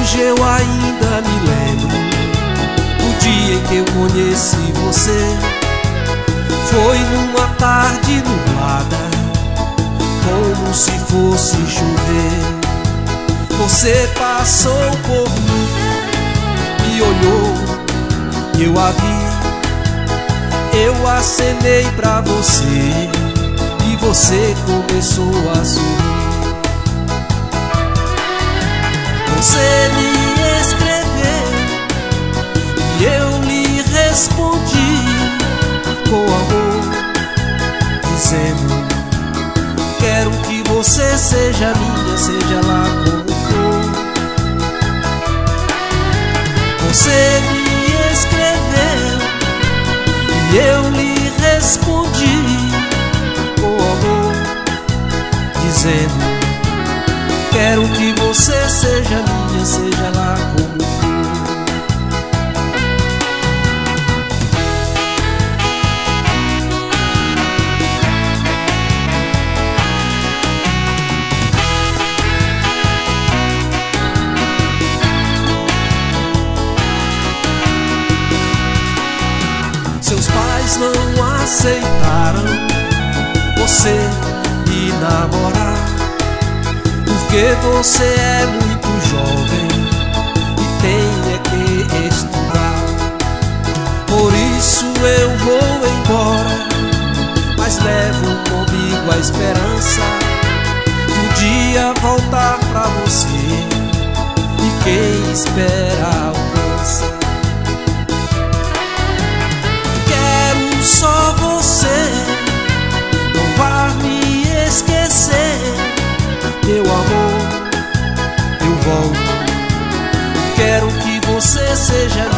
Hoje eu ainda me lembro do dia em que eu conheci você. Foi numa tarde nublada, como se fosse chover. Você passou por mim, me olhou, eu a vi. Eu acenei pra você e você começou a sorrir. Você me escreveu e eu lhe respondi com amor, dizendo: quero que você seja minha, seja lá como for. Você me escreveu e eu lhe respondi com amor, dizendo: quero que você seja minha, seja lá como for. Seus pais não aceitaram você ir namorar, porque você é muito jovem e tem é que estudar. Por isso eu vou embora, mas levo comigo a esperança de um dia voltar pra você, e quem espera alcança. Quero só você, não vá me esquecer, meu amor, eu volto. Quero que você seja